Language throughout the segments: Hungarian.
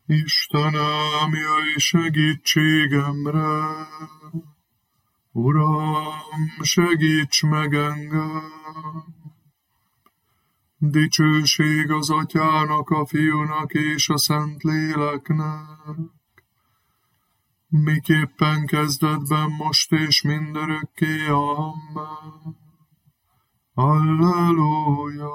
Istenem, jöjj segítségemre! Uram, segíts meg engem! Dicsőség az Atyának, a Fiúnak és a Szentléleknek, miképpen kezdetben, most és mindörökké. Amen. Alleluja!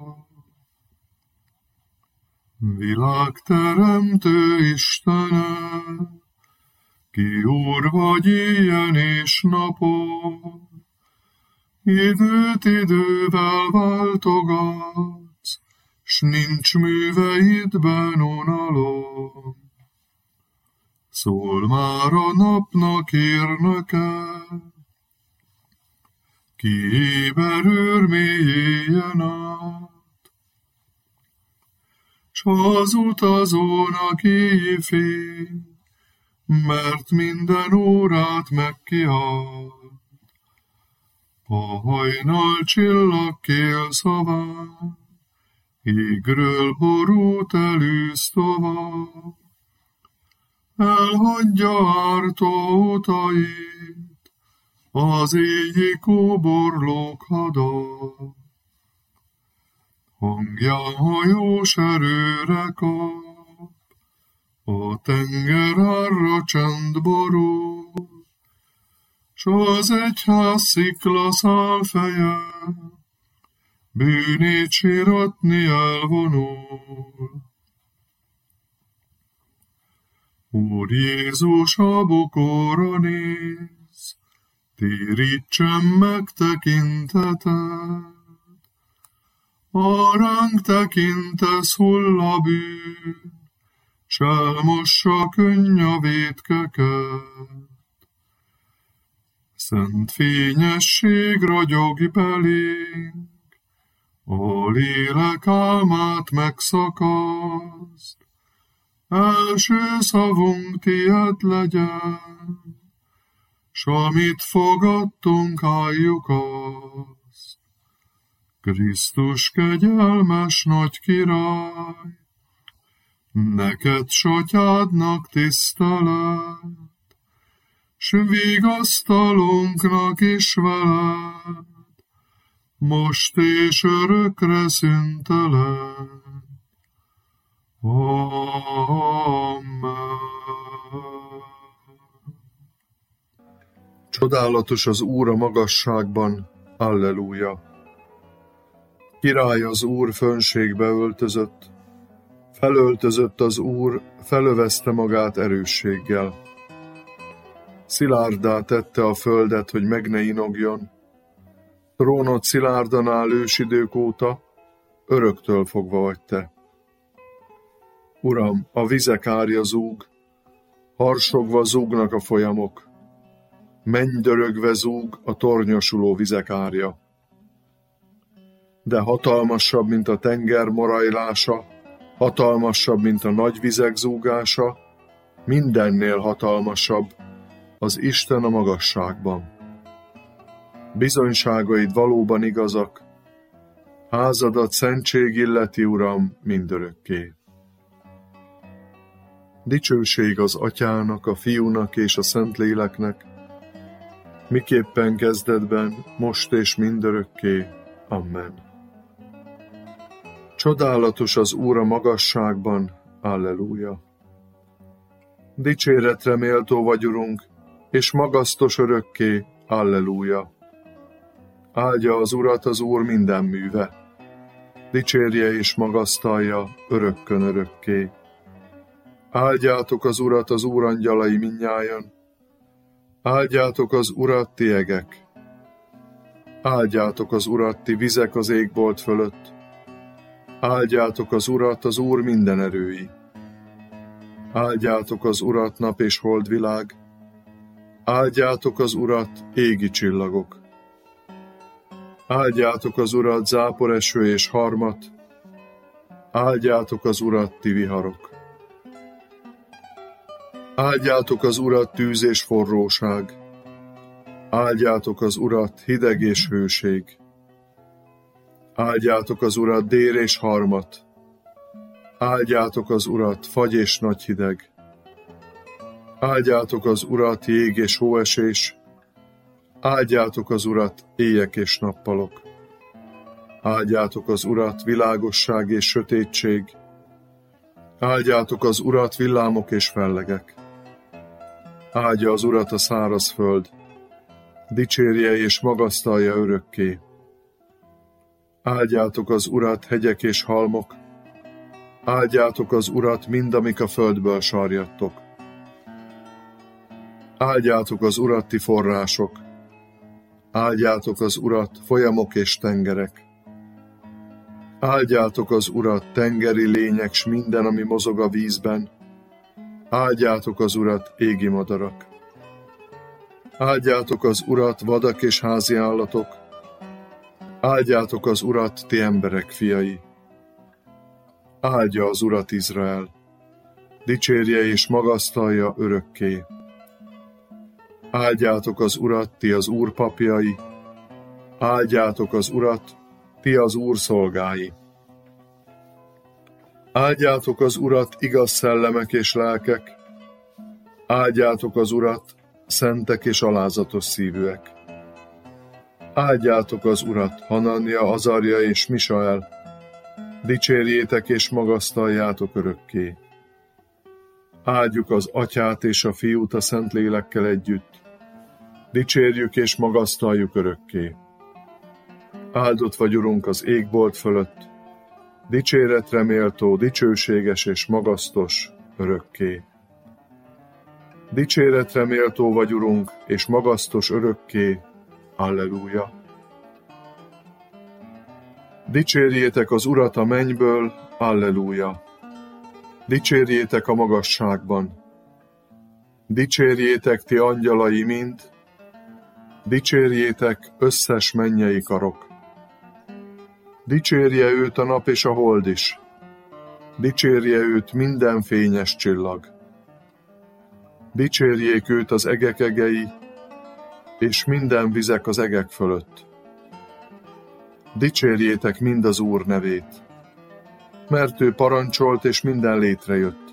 Világteremtő Istene, ki Úr vagy éjjel és napon, időt idővel váltogatsz, s nincs műveidben unalom. Szól már a napnak érnöke, ki éberőr mélyén át, s az utazónak éjfény, mert minden órát megkiált. A hajnal csillagkél szaván, égről borút elűz tovább, elhagyja ártó utait, az éjjé kóborlók hada. Hangján hajós erőre kap, a tenger árra csend borul, s az egyház szikla szál feje, bűnét síratni elvonul. Úr Jézus, a bokorra néz, térítsen meg tekinteted, ha ránk tekintesz, hull a bűn, s elmossa könny a vétkeket. Szent fényesség ragyog belénk, a lélek álmát megszakaszt, első szavunk tiéd legyen, s amit fogadtunk, álljuk azt. Krisztus kegyelmes nagy király, neked s atyádnak tisztelet, s vigasztalunknak is veled, most és örökre szüntelen. Amen. Csodálatos az Úr a magasságban, Alleluja! Király az Úr fönségbe öltözött, felöltözött az Úr, felövezte magát erősséggel. Szilárdá tette a földet, hogy meg ne inogjon. Trónod szilárdan áll ősidők óta, öröktől fogva vagy te. Uram, a vizek árja zúg, harsogva zúgnak a folyamok, mennydörögve zúg a tornyosuló vizek árja. De hatalmasabb, mint a tenger morajlása, hatalmasabb, mint a nagy vizek zúgása, mindennél hatalmasabb az Isten a magasságban. Bizonyságaid valóban igazak, házadat szentség illeti, Uram, mindörökké. Dicsőség az Atyának, a Fiúnak és a Szentléleknek, miképpen kezdetben, most és mindörökké. Amen. Csodálatos az Úr a magasságban, Alleluja! Dicséretre méltó vagy, Urunk, és magasztos örökké, Alleluja! Áldja az Urat az Úr minden műve, dicsérje és magasztalja örökkön örökké. Áldjátok az Urat az Úr angyalai mindnyájan, áldjátok az Urat ti egek, áldjátok az Urat ti vizek az égbolt fölött, áldjátok az Urat az Úr minden erői, áldjátok az Urat nap és holdvilág, áldjátok az Urat égi csillagok, áldjátok az Urat záporeső és harmat, áldjátok az Urat ti viharok. Áldjátok az Urat tűz és forróság, áldjátok az Urat hideg és hőség. Áldjátok az Urat dél és harmat, Áldjátok az Urat, fagy és nagy hideg. Áldjátok az Urat, jég és hóesés. Áldjátok az Urat, éjek és nappalok. Áldjátok az Urat, világosság és sötétség. Áldjátok az Urat, villámok és fellegek. Áldja az Urat a szárazföld, dicsérje és magasztalja örökké. Áldjátok az Urat, hegyek és halmok. Áldjátok az Urat, mind, amik a földből sarjadtok. Áldjátok az Urat, ti források. Áldjátok az Urat, folyamok és tengerek. Áldjátok az Urat, tengeri lények, s minden, ami mozog a vízben. Áldjátok az Urat, égi madarak. Áldjátok az Urat, vadak és házi állatok. Áldjátok az Urat, ti emberek fiai. Áldja az Urat Izrael. Dicsérje és magasztalja örökké. Áldjátok az Urat, ti az Úr papjai. Áldjátok az Urat, ti az Úr szolgái. Áldjátok az Urat, igaz szellemek és lelkek. Áldjátok az Urat, szentek és alázatos szívűek. Áldjátok az Urat, Hanania, Azarja és Misael. Dicsérjétek és magasztaljátok örökké. Áldjuk az Atyát és a Fiút a Szentlélekkel együtt. Dicsérjük és magasztaljuk örökké. Áldott vagy, Urunk, az égbolt fölött, dicséretre méltó, dicsőséges és magasztos örökké. Dicséretre méltó vagy, Urunk, és magasztos örökké. Alleluja. Dicsérjétek az Urat a mennyből. Alleluja. Dicsérjétek a magasságban. Dicsérjétek, ti angyalai mind. Dicsérjétek, összes mennyei karok. Dicsérje őt a nap és a hold is. Dicsérje őt minden fényes csillag. Dicsérjék őt az egek egei, és minden vizek az egek fölött. Dicsérjétek mind az Úr nevét, mert ő parancsolt, és minden létrejött.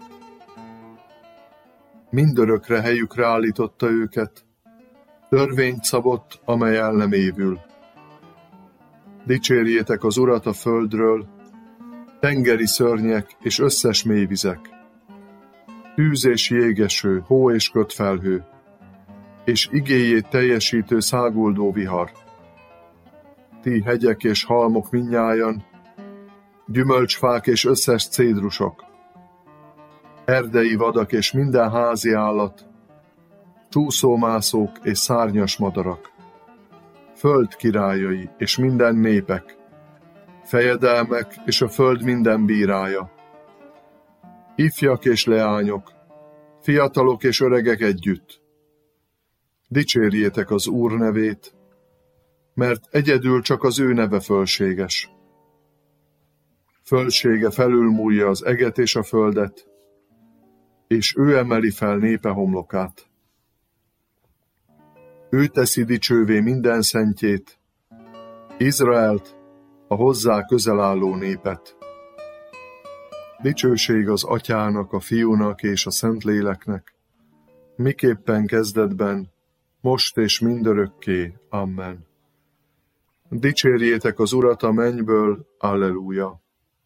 Mindörökre helyükre állította őket, törvényt szabott, amely el nem évül. Dicsérjétek az Urat a földről, tengeri szörnyek és összes mélyvizek, tűz és jégeső, hó és kötfelhő, és igéjét teljesítő száguldó vihar. Ti hegyek és halmok mindnyájan, gyümölcsfák és összes cédrusok, erdei vadak és minden házi állat, csúszómászók és szárnyas madarak, föld királyai és minden népek, fejedelmek és a föld minden bírája, ifjak és leányok, fiatalok és öregek együtt. Dicsérjétek az Úr nevét, mert egyedül csak az ő neve fölséges. Fölsége felülmúlja az eget és a földet, és ő emeli fel népe homlokát. Ő teszi dicsővé minden szentjét, Izraelt, a hozzá közel álló népet. Dicsőség az Atyának, a Fiúnak és a Szentléleknek, miképpen kezdetben, most és mindörökké. Amen. Dicsérjétek az Urat a mennyből. Alleluja.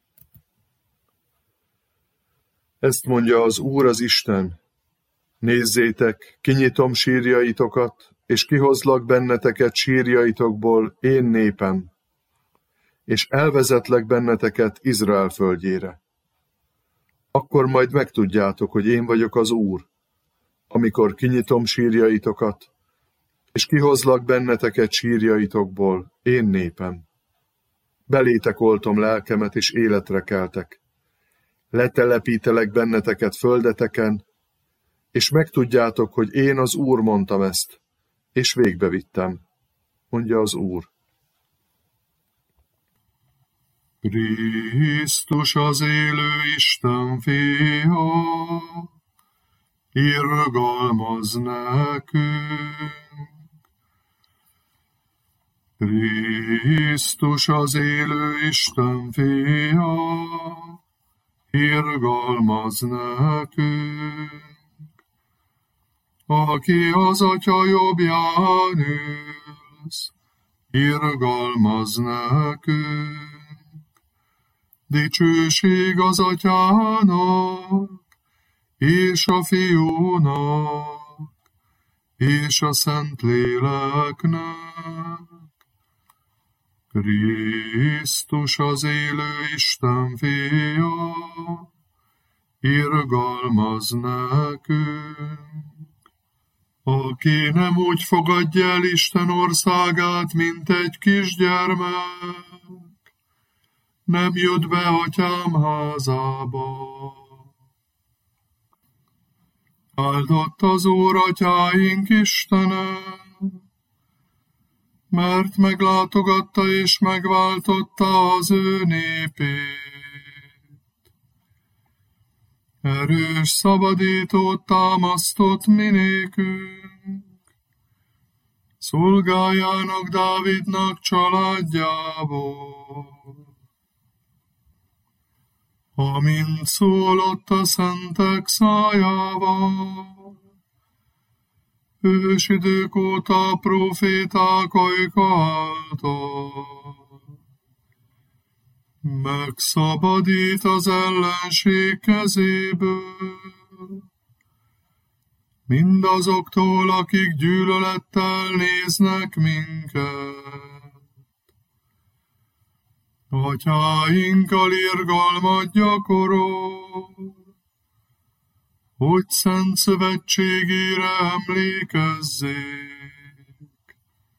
Ezt mondja az Úr az Isten. Nézzétek, kinyitom sírjaitokat, és kihozlak benneteket sírjaitokból, én népem, és elvezetlek benneteket Izrael földjére. Akkor majd megtudjátok, hogy én vagyok az Úr, amikor kinyitom sírjaitokat, és kihozlak benneteket sírjaitokból, én népem. Belétek oltom lelkemet, és életre keltek. Letelepítelek benneteket földeteken, és megtudjátok, hogy én az Úr mondtam ezt, és végbevittem, mondja az Úr. Krisztus az élő Isten fia, irgalmaz nekünk. Krisztus az élő Isten fia, irgalmaz nekünk. Aki az Atya jobbján ülsz, irgalmaz nekünk. Dicsőség az Atyának, és a Fiúnak, és a Szentléleknek. Krisztus az élő Isten Fia, irgalmaz nekünk. Aki nem úgy fogadja el Isten országát, mint egy kisgyermek, nem jut be Atyám házába. Áldott az Úr Atyáink Istene, mert meglátogatta és megváltotta az ő népét. Erős szabadítót támasztott minékünk, szolgájának Dávidnak családjából. Amint szólott a szentek szájával, ősidők óta a próféták ajka által. Megszabadít az ellenség kezéből, mindazoktól, akik gyűlölettel néznek minket. Atyáinkkal irgalmat gyakorol, hogy szent szövetségére emlékezzék.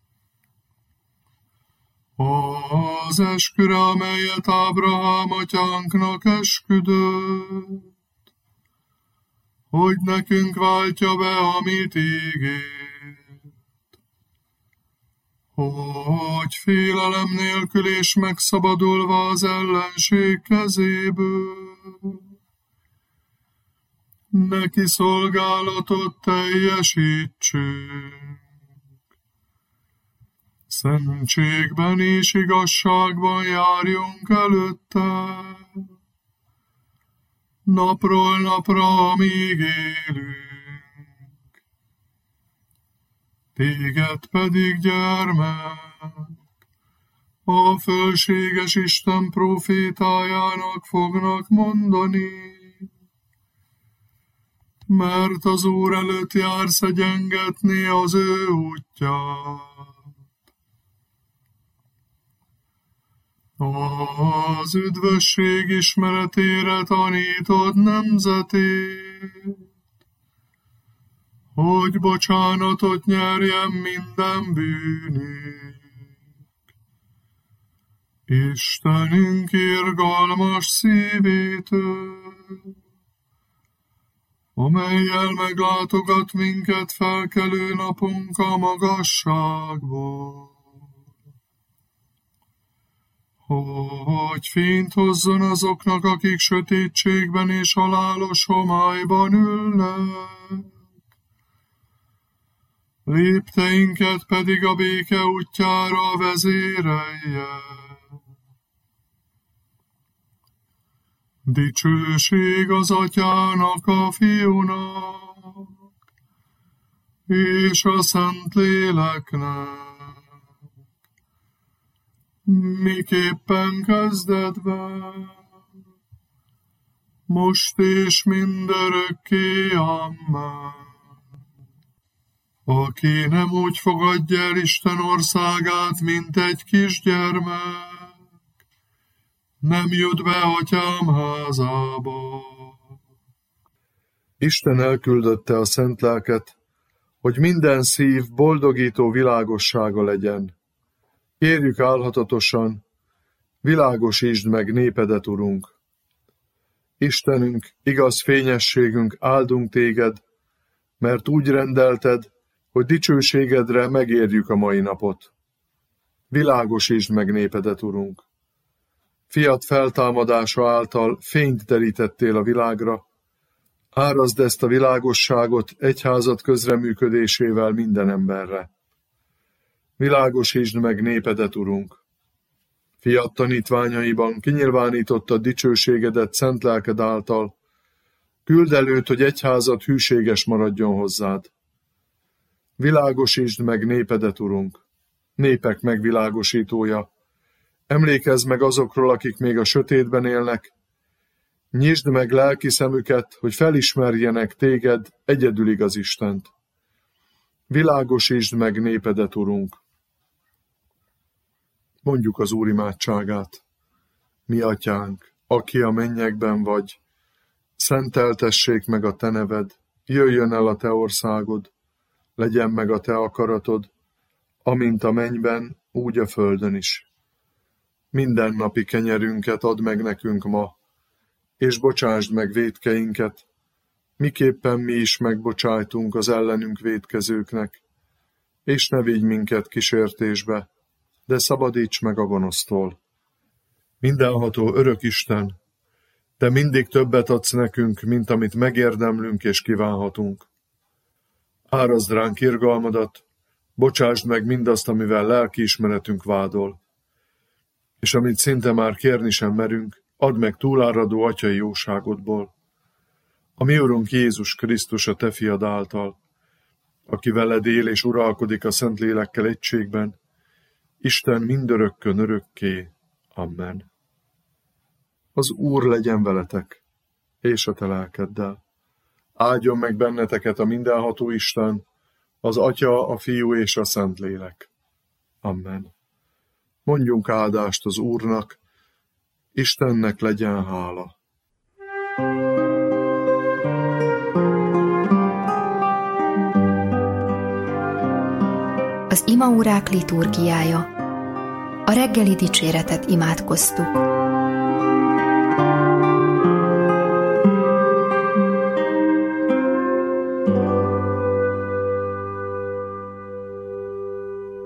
Az esküre, amelyet Ábrahám atyánknak esküdött, hogy nekünk váltja be, amit ígért, hogy félelem nélkül és megszabadulva az ellenség kezéből, neki szolgálatot teljesítsünk. Szentségben és igazságban járjunk előtte, napról napra, amíg élünk. Téged pedig, gyermek, a fölséges Isten prófétájának fognak mondani, mert az Úr előtt jársz egyengetni az ő útját. Az üdvösség ismeretére tanítod nemzetét, hogy bocsánatot nyerjen minden bűnük. Istenünk irgalmas szívétől, amellyel meglátogat minket felkelő napunk a magasságból, hogy fényt hozzon azoknak, akik sötétségben és halálos homályban ülnek, lépteinket pedig a béke útjára vezérelje. Dicsőség az Atyának, a Fiúnak, és a Szentléleknek, miképpen kezdetben, most és mindörökké. Amen. Aki nem úgy fogadja el Isten országát, mint egy kisgyermek, nem jut be Atyám házába. Isten elküldötte a Szent Lelket, hogy minden szív boldogító világossága legyen. Kérjük álhatatosan, világosítsd meg népedet, Urunk. Istenünk, igaz fényességünk, áldunk téged, mert úgy rendelted, hogy dicsőségedre megérjük a mai napot. Világosítsd meg népedet, Urunk. Fiad feltámadása által fényt derítettél a világra, árazd ezt a világosságot egyházad közreműködésével minden emberre. Világosítsd meg népedet, Urunk. Fiat tanítványaiban kinyilvánítottad dicsőségedet szent lelked által. Küld előtt, hogy egyházad hűséges maradjon hozzád. Világosítsd meg népedet, Urunk, népek megvilágosítója. Emlékezz meg azokról, akik még a sötétben élnek. Nyisd meg lelki szemüket, hogy felismerjenek téged, egyedül igaz Istent. Világosítsd meg népedet, Urunk. Mondjuk az Úr imádságát. Mi atyánk, aki a mennyekben vagy, szenteltessék meg a te neved, jöjjön el a te országod, legyen meg a te akaratod, amint a mennyben, úgy a földön is. Mindennapi kenyerünket add meg nekünk ma, és bocsásd meg vétkeinket, miképpen mi is megbocsájtunk az ellenünk vétkezőknek, és ne vigy minket kísértésbe, de szabadíts meg a gonosztól. Mindenható örök Isten, te mindig többet adsz nekünk, mint amit megérdemlünk és kívánhatunk. Árazd ránk irgalmadat, bocsásd meg mindazt, amivel lelkiismeretünk vádol, és amit szinte már kérni sem merünk, add meg túláradó atyai jóságodból. A mi Urunk Jézus Krisztus a te fiad által, aki veled él és uralkodik a Szentlélekkel egységben, Isten mindörökkön örökké. Amen. Az Úr legyen veletek, és a te lelkeddel. Áldjon meg benneteket a mindenható Isten, az Atya, a Fiú és a Szentlélek. Amen. Mondjunk áldást az Úrnak, Istennek legyen hála. Az imaórák liturgiája. A reggeli dicséretet imádkoztuk.